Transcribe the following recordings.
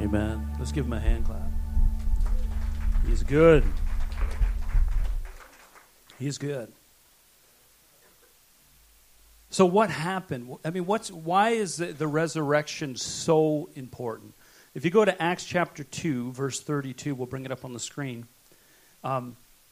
Amen. Let's give him a hand clap. He's good. He's good. So what happened? I mean, why is the resurrection so important? If you go to Acts chapter 2, verse 32, we'll bring it up on the screen. The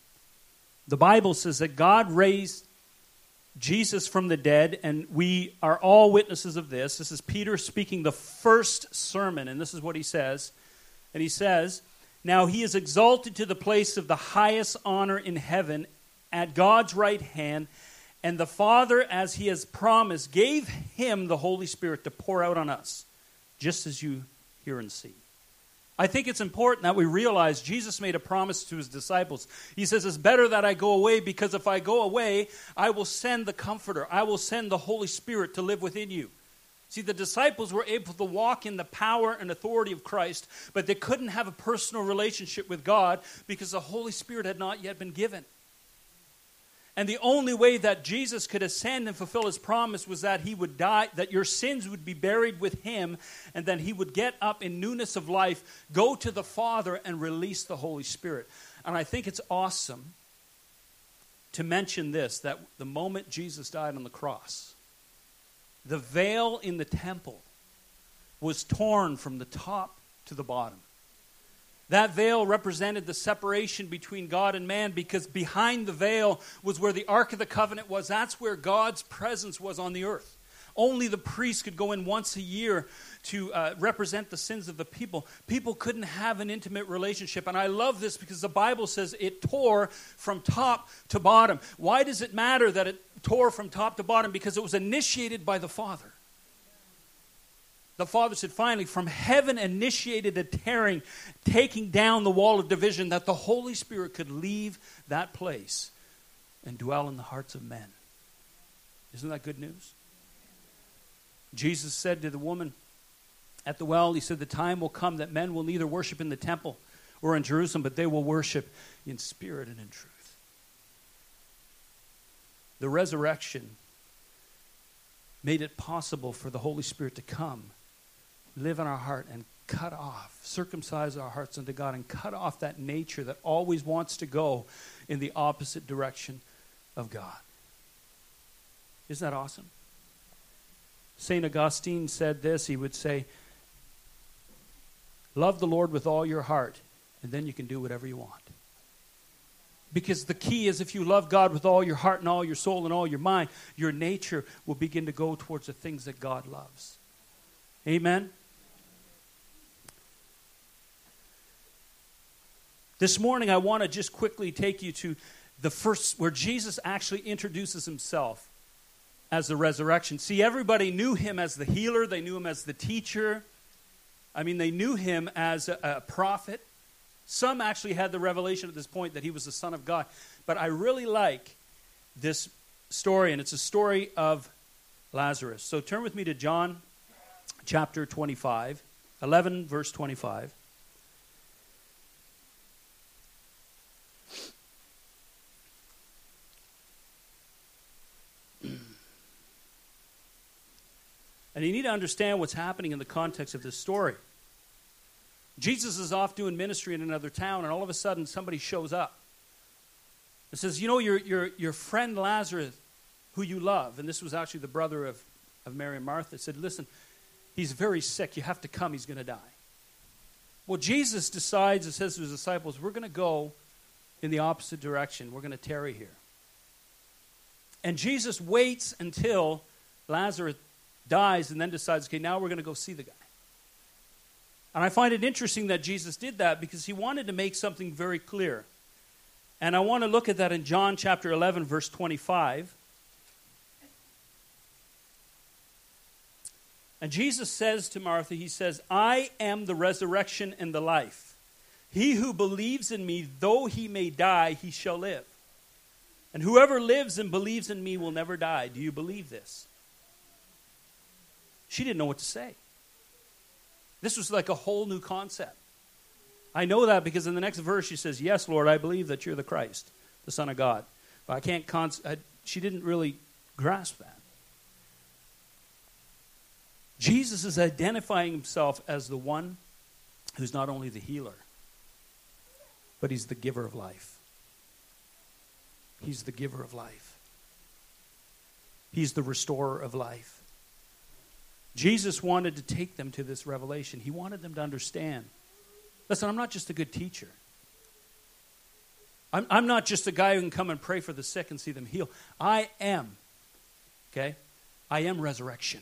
Bible says that God raised Jesus from the dead, and we are all witnesses of this. This is Peter speaking the first sermon, and this is what he says. And he says, "Now he is exalted to the place of the highest honor in heaven at God's right hand, and the Father, as he has promised, gave him the Holy Spirit to pour out on us, just as you hear and see." I think it's important that we realize Jesus made a promise to his disciples. He says, it's better that I go away, because if I go away, I will send the Comforter. I will send the Holy Spirit to live within you. See, the disciples were able to walk in the power and authority of Christ, but they couldn't have a personal relationship with God because the Holy Spirit had not yet been given. And the only way that Jesus could ascend and fulfill his promise was that he would die, that your sins would be buried with him, and then he would get up in newness of life, go to the Father, and release the Holy Spirit. And I think it's awesome to mention this, that the moment Jesus died on the cross, the veil in the temple was torn from the top to the bottom. That veil represented the separation between God and man, because behind the veil was where the Ark of the Covenant was. That's where God's presence was on the earth. Only the priest could go in once a year to represent the sins of the people. People couldn't have an intimate relationship. And I love this because the Bible says it tore from top to bottom. Why does it matter that it tore from top to bottom? Because it was initiated by the Father. The Father said, finally, from heaven initiated a tearing, taking down the wall of division, that the Holy Spirit could leave that place and dwell in the hearts of men. Isn't that good news? Jesus said to the woman at the well, he said, the time will come that men will neither worship in the temple or in Jerusalem, but they will worship in spirit and in truth. The resurrection made it possible for the Holy Spirit to come, live in our heart, and cut off, circumcise our hearts unto God, and cut off that nature that always wants to go in the opposite direction of God. Isn't that awesome? St. Augustine said this. He would say, love the Lord with all your heart, and then you can do whatever you want. Because the key is, if you love God with all your heart and all your soul and all your mind, your nature will begin to go towards the things that God loves. Amen? This morning, I want to just quickly take you to the first, where Jesus actually introduces himself as the resurrection. See, everybody knew him as the healer. They knew him as the teacher. I mean, they knew him as a prophet. Some actually had the revelation at this point that he was the Son of God. But I really like this story, and it's a story of Lazarus. So turn with me to John chapter 25, 11 verse 25. And you need to understand what's happening in the context of this story. Jesus is off doing ministry in another town, and all of a sudden somebody shows up. It says, you know, your friend Lazarus, who you love, and this was actually the brother of Mary and Martha, said, listen, he's very sick. You have to come. He's going to die. Well, Jesus decides, it says to his disciples, we're going to go in the opposite direction. We're going to tarry here. And Jesus waits until Lazarus dies and then decides, okay, now we're going to go see the guy. And I find it interesting that Jesus did that because he wanted to make something very clear. And I want to look at that in John chapter 11, verse 25. And Jesus says to Martha, he says, I am the resurrection and the life. He who believes in me, though he may die, he shall live. And whoever lives and believes in me will never die. Do you believe this? She didn't know what to say. This was like a whole new concept. I know that because in the next verse she says, yes, Lord, I believe that you're the Christ, the Son of God. But I can't, she didn't really grasp that. Jesus is identifying himself as the one who's not only the healer, but he's the giver of life. He's the giver of life. He's the restorer of life. Jesus wanted to take them to this revelation. He wanted them to understand. Listen, I'm not just a good teacher. I'm not just a guy who can come and pray for the sick and see them heal. I am, okay? I am resurrection.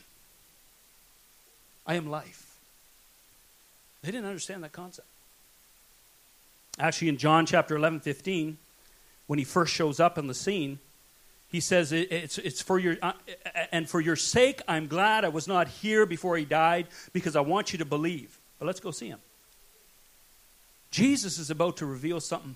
I am life. They didn't understand that concept. Actually, in John chapter 11:15, when he first shows up on the scene, he says, it's for your, and for your sake, I'm glad I was not here before he died, because I want you to believe. But let's go see him. Jesus is about to reveal something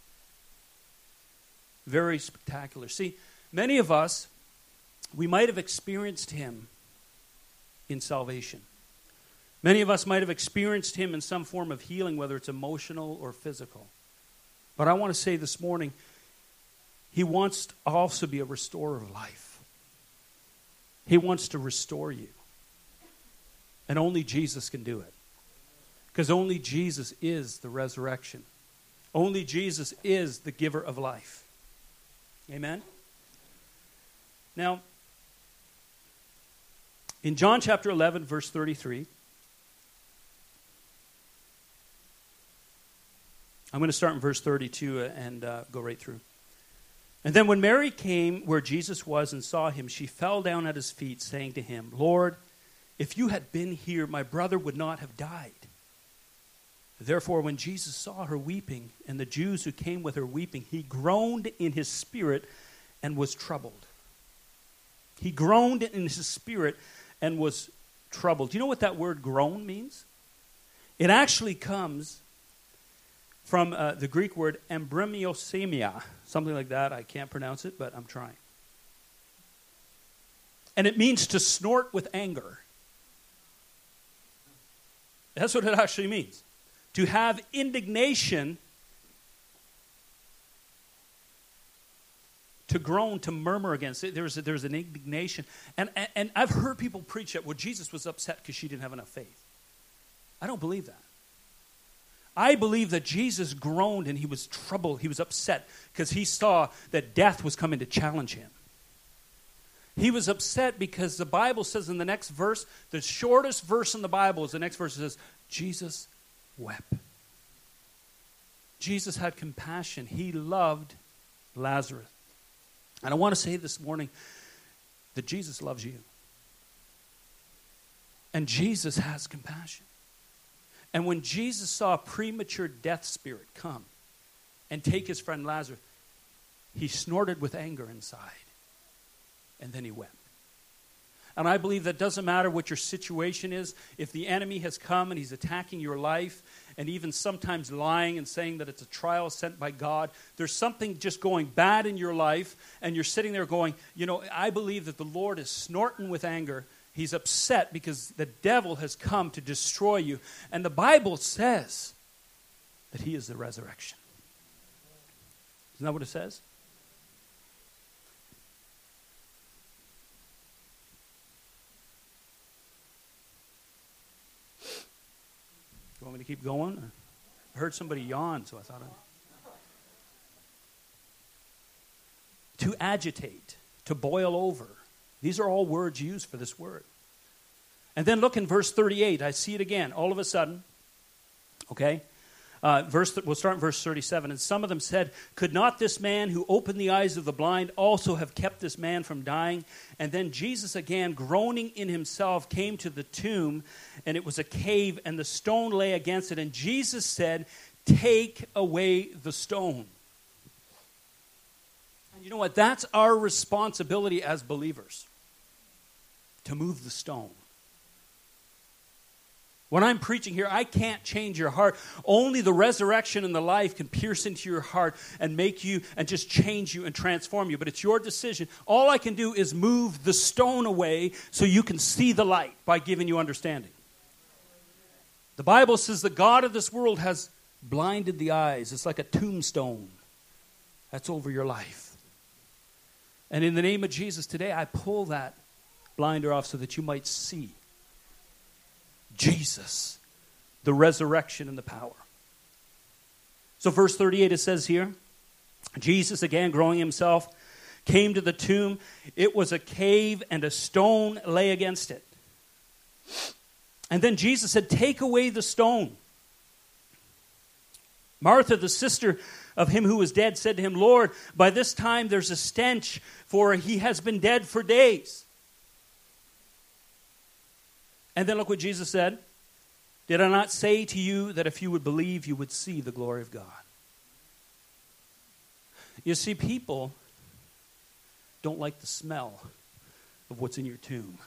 very spectacular. See, many of us, we might have experienced him in salvation. Many of us might have experienced him in some form of healing, whether it's emotional or physical. But I want to say this morning, he wants to also be a restorer of life. He wants to restore you. And only Jesus can do it. Because only Jesus is the resurrection. Only Jesus is the giver of life. Amen? Now, in John chapter 11, verse 33, I'm going to start in verse 32 and go right through. And then when Mary came where Jesus was and saw him, she fell down at his feet, saying to him, Lord, if you had been here, my brother would not have died. Therefore, when Jesus saw her weeping, and the Jews who came with her weeping, he groaned in his spirit and was troubled. He groaned in his spirit and was troubled. Do you know what that word groan means? It actually comes from the Greek word embrymosemia, something like that. I can't pronounce it, but I'm trying. And it means to snort with anger. That's what it actually means. To have indignation, to groan, to murmur against it. There's an indignation. And I've heard people preach that, well, Jesus was upset because she didn't have enough faith. I don't believe that. I believe that Jesus groaned and he was troubled. He was upset because he saw that death was coming to challenge him. He was upset because the Bible says in the next verse, the shortest verse in the Bible is the next verse. It says, Jesus wept. Jesus had compassion. He loved Lazarus. And I want to say this morning that Jesus loves you. And Jesus has compassion. And when Jesus saw a premature death spirit come and take his friend Lazarus, he snorted with anger inside. And then he wept. And I believe that doesn't matter what your situation is. If the enemy has come and he's attacking your life and even sometimes lying and saying that it's a trial sent by God, there's something just going bad in your life and you're sitting there going, you know, I believe that the Lord is snorting with anger. He's upset because the devil has come to destroy you. And the Bible says that he is the resurrection. Isn't that what it says? You want me to keep going? I heard somebody yawn, so I thought to agitate, to boil over. These are all words used for this word. And then look in verse 38. I see it again. All of a sudden, okay? We'll start in verse 37. And some of them said, could not this man who opened the eyes of the blind also have kept this man from dying? And then Jesus again, groaning in himself, came to the tomb, and it was a cave, and the stone lay against it. And Jesus said, take away the stone. And you know what? That's our responsibility as believers, to move the stone. When I'm preaching here, I can't change your heart. Only the resurrection and the life can pierce into your heart and make you and just change you and transform you. But it's your decision. All I can do is move the stone away so you can see the light by giving you understanding. The Bible says the God of this world has blinded the eyes. It's like a tombstone that's over your life. And in the name of Jesus today, I pull that blinder off so that you might see Jesus the resurrection and the power. So verse 38, it says here, Jesus, again growing himself, came to the tomb. It was a cave, and a stone lay against it. And then Jesus said, take away the stone. Martha, the sister of him who was dead, said to him, Lord, by this time there's a stench, for he has been dead for days. And then look what Jesus said. Did I not say to you that if you would believe, you would see the glory of God? You see, people don't like the smell of what's in your tomb.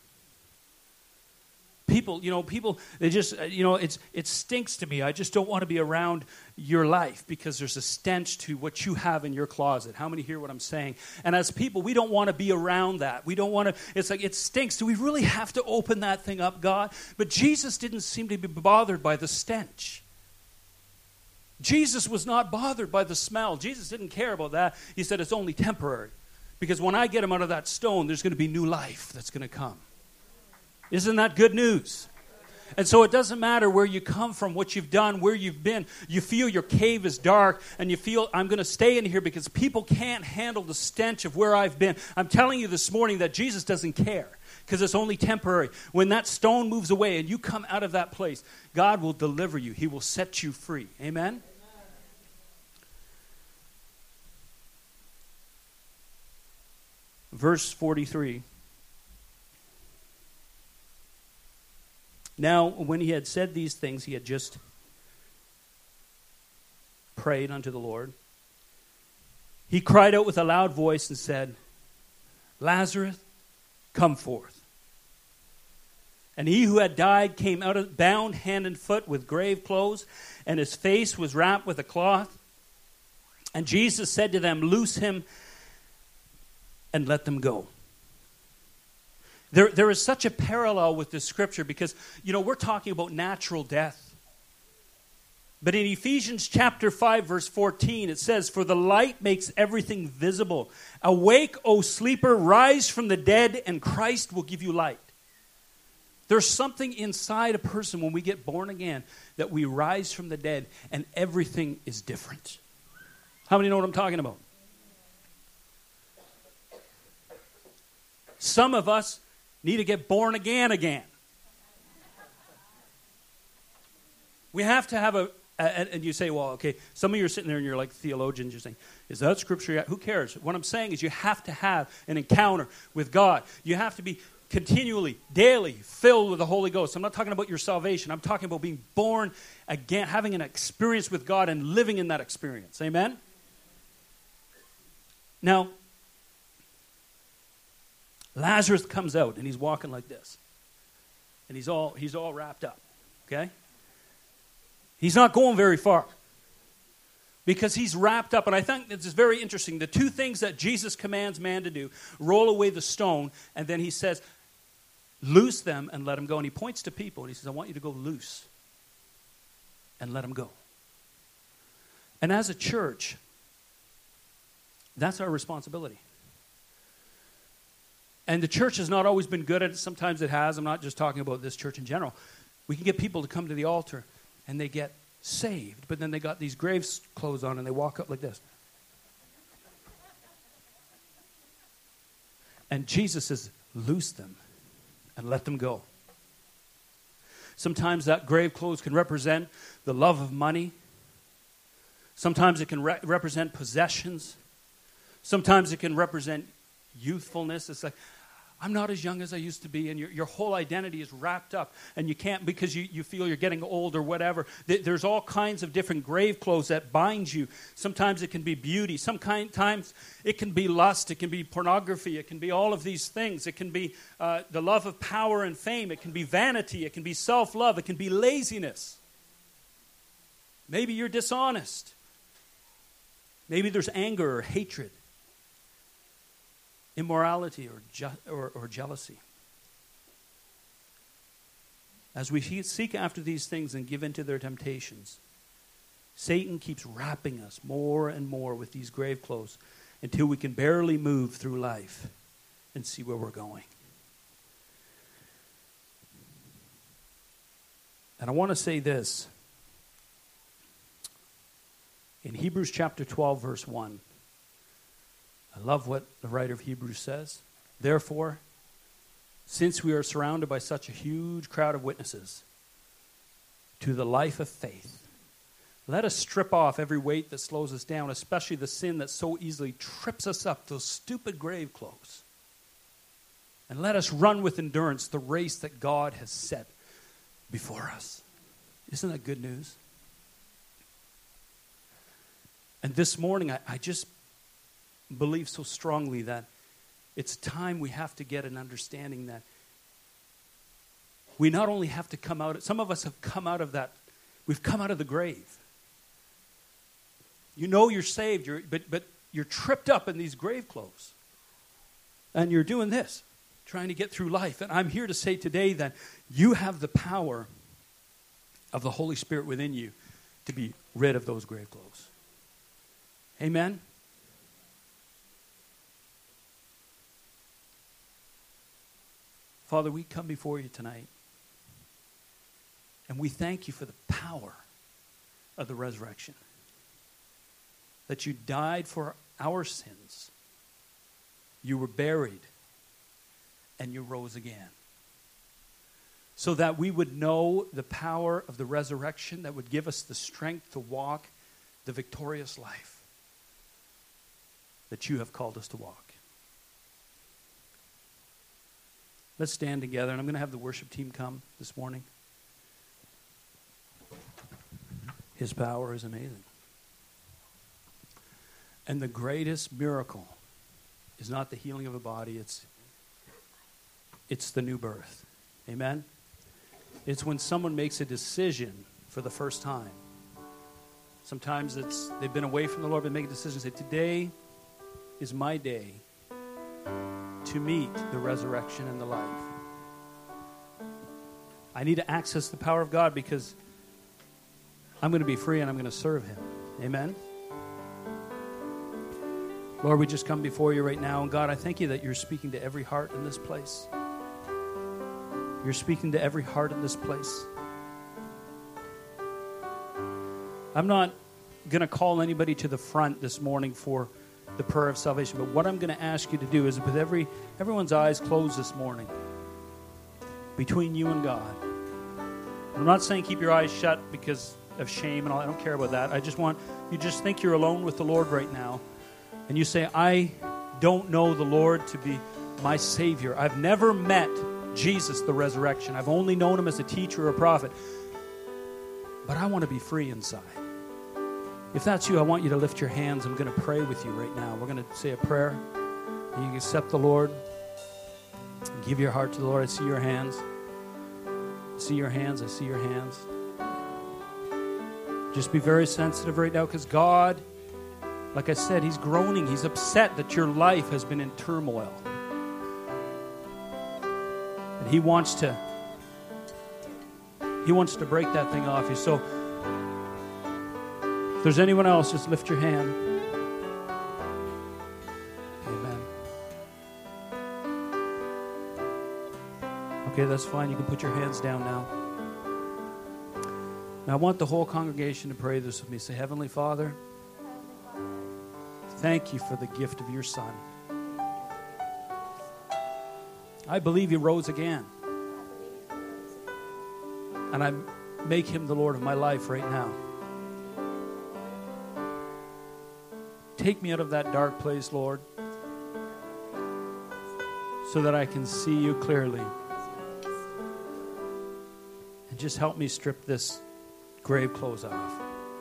People, they just, it stinks to me. I just don't want to be around your life because there's a stench to what you have in your closet. How many hear what I'm saying? And as people, we don't want to be around that. We don't want to, it's like, it stinks. Do we really have to open that thing up, God? But Jesus didn't seem to be bothered by the stench. Jesus was not bothered by the smell. Jesus didn't care about that. He said it's only temporary. Because when I get him out of that stone, there's going to be new life that's going to come. Isn't that good news? And so it doesn't matter where you come from, what you've done, where you've been. You feel your cave is dark, and you feel, I'm going to stay in here because people can't handle the stench of where I've been. I'm telling you this morning that Jesus doesn't care because it's only temporary. When that stone moves away and you come out of that place, God will deliver you. He will set you free. Amen? Verse 43. Now, when he had said these things, he had just prayed unto the Lord. He cried out with a loud voice and said, Lazarus, come forth. And he who had died came out bound hand and foot with grave clothes, and his face was wrapped with a cloth. And Jesus said to them, loose him and let them go. There is such a parallel with this scripture because, we're talking about natural death. But in Ephesians chapter 5, verse 14, it says, for the light makes everything visible. Awake, O sleeper, rise from the dead, and Christ will give you light. There's something inside a person when we get born again that we rise from the dead and everything is different. How many know what I'm talking about? Some of us need to get born again. We have to have and you say, well, okay, some of you are sitting there and you're like theologians, you're saying, is that scripture? Who cares? What I'm saying is you have to have an encounter with God. You have to be continually, daily filled with the Holy Ghost. I'm not talking about your salvation. I'm talking about being born again, having an experience with God and living in that experience. Amen? Now, Lazarus comes out and he's walking like this. And he's all wrapped up. Okay? He's not going very far. Because he's wrapped up. And I think this is very interesting. The two things that Jesus commands man to do, roll away the stone, and then he says, loose them and let them go. And he points to people and he says, I want you to go loose and let them go. And as a church, that's our responsibility. And the church has not always been good at it. Sometimes it has. I'm not just talking about this church in general. We can get people to come to the altar and they get saved, but then they got these grave clothes on and they walk up like this. And Jesus says, loose them and let them go. Sometimes that grave clothes can represent the love of money. Sometimes it can represent possessions. Sometimes it can represent youthfulness. It's like, I'm not as young as I used to be, and your whole identity is wrapped up, and you can't because you feel you're getting old or whatever. There's all kinds of different grave clothes that bind you. Sometimes it can be beauty. Sometimes it can be lust. It can be pornography. It can be all of these things. It can be the love of power and fame. It can be vanity. It can be self-love. It can be laziness. Maybe you're dishonest. Maybe there's anger or hatred. Immorality or jealousy. As we seek after these things and give in to their temptations, Satan keeps wrapping us more and more with these grave clothes until we can barely move through life and see where we're going. And I want to say this. In Hebrews chapter 12, verse 1, I love what the writer of Hebrews says. Therefore, since we are surrounded by such a huge crowd of witnesses to the life of faith, let us strip off every weight that slows us down, especially the sin that so easily trips us up, those stupid grave clothes. And let us run with endurance the race that God has set before us. Isn't that good news? And this morning, I just believe so strongly that it's time we have to get an understanding that we not only have to come out, some of us have come out of that, we've come out of the grave. You know you're saved, but you're tripped up in these grave clothes. And you're doing this, trying to get through life. And I'm here to say today that you have the power of the Holy Spirit within you to be rid of those grave clothes. Amen? Father, we come before you tonight. And we thank you for the power of the resurrection. That you died for our sins. You were buried. And you rose again. So that we would know the power of the resurrection that would give us the strength to walk the victorious life that you have called us to walk. Let's stand together, and I'm going to have the worship team come this morning. His power is amazing. And the greatest miracle is not the healing of a body, it's the new birth. Amen? It's when someone makes a decision for the first time. Sometimes they've been away from the Lord, but make a decision, say, today is my day to meet the resurrection and the life. I need to access the power of God because I'm going to be free and I'm going to serve Him. Amen? Lord, we just come before you right now. And God, I thank you that you're speaking to every heart in this place. You're speaking to every heart in this place. I'm not going to call anybody to the front this morning for the prayer of salvation. But what I'm going to ask you to do is with everyone's eyes closed this morning, between you and God. I'm not saying keep your eyes shut because of shame and all. I don't care about that. I just want you just think you're alone with the Lord right now. And you say, I don't know the Lord to be my Savior. I've never met Jesus, the resurrection. I've only known Him as a teacher or a prophet. But I want to be free inside. If that's you, I want you to lift your hands. I'm going to pray with you right now. We're going to say a prayer. And you accept the Lord. And give your heart to the Lord. I see your hands. I see your hands. I see your hands. Just be very sensitive right now because God, like I said, He's groaning. He's upset that your life has been in turmoil. And He wants to break that thing off you. So if there's anyone else, just lift your hand. Amen. Okay, that's fine. You can put your hands down now. Now I want the whole congregation to pray this with me. Say, Heavenly Father, thank you for the gift of your Son. I believe He rose again. And I make Him the Lord of my life right now. Take me out of that dark place, Lord, so that I can see you clearly. And just help me strip this grave clothes off.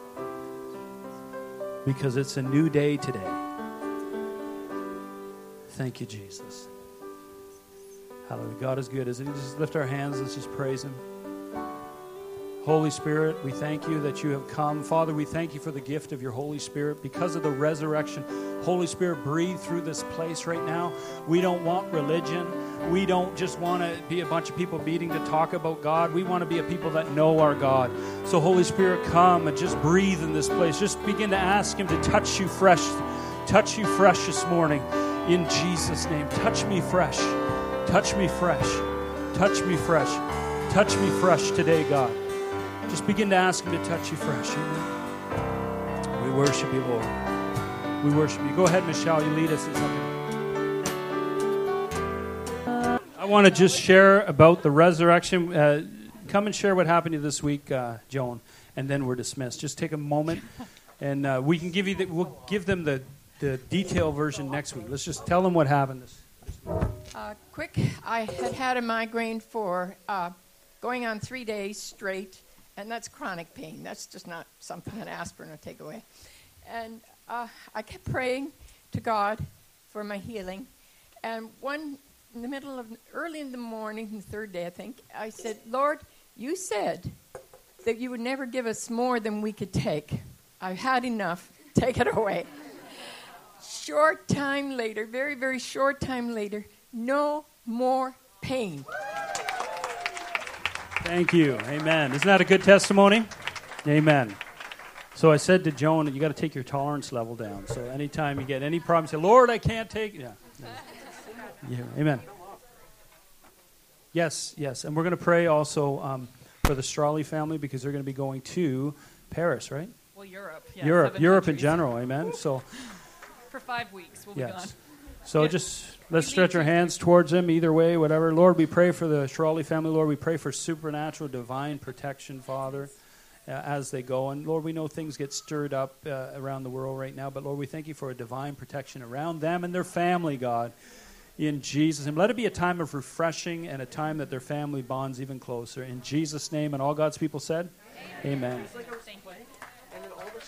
Because it's a new day today. Thank you, Jesus. Hallelujah. God is good, isn't He? Just lift our hands. Let's just praise Him. Holy Spirit, we thank you that you have come. Father, we thank you for the gift of your Holy Spirit. Because of the resurrection, Holy Spirit, breathe through this place right now. We don't want religion. We don't just want to be a bunch of people meeting to talk about God. We want to be a people that know our God. So Holy Spirit, come and just breathe in this place. Just begin to ask Him to touch you fresh. Touch you fresh this morning. In Jesus' name. Touch me fresh. Touch me fresh. Touch me fresh. Touch me fresh today, God. Just begin to ask him to touch you fresh. Amen. We worship you, Lord. We worship you. Go ahead, Michelle. You lead us in something. I want to just share about the resurrection. Come and share what happened to you this week, Joan, and then we're dismissed. Just take a moment, and we can give you. We'll give them the detailed version next week. Let's just tell them what happened this week. Quick, I had a migraine for going on 3 days straight, and that's chronic pain. That's just not something that aspirin will take away. And I kept praying to God for my healing, and in the middle of early in the morning, the third day, I think, I said, Lord, you said that you would never give us more than we could take. I've had enough. Take it away. Short time later, very, very short time later, no more pain. Thank you. Amen. Isn't that a good testimony? Amen. So I said to Joan, you got to take your tolerance level down. So anytime you get any problem, say, Lord, I can't take it. Yeah. Amen. Yes. And we're going to pray also for the Strawley family because they're going to be going to Paris, right? Well, Europe. Yeah, Europe in general. Amen. So for 5 weeks we'll be gone. So just let's stretch our hands towards them either way, whatever. Lord, we pray for the Strawley family. Lord, we pray for supernatural, divine protection, Father, as they go. And Lord, we know things get stirred up around the world right now, but Lord, we thank you for a divine protection around them and their family, God. In Jesus' name. Let it be a time of refreshing and a time that their family bonds even closer. In Jesus' name, and all God's people said, Amen. Amen.